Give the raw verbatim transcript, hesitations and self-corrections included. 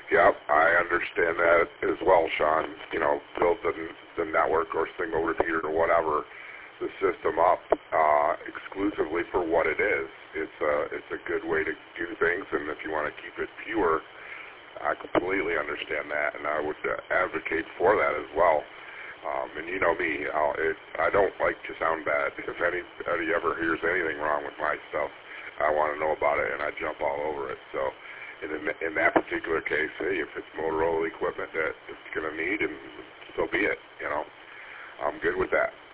Yep, I understand that as well, Sean. You know, build the, the network or single repeater or whatever, the system up uh, exclusively for what it is. It's a, it's a good way to do things, and if you want to keep it pure, I completely understand that, and I would uh, advocate for that as well. Um, and you know me, I'll, it, I don't like to sound bad. If anybody ever hears anything wrong with my stuff, I want to know about it, and I jump all over it. So in, in that particular case, hey, if it's Motorola equipment that it's going to need, and so be it, you know. I'm good with that.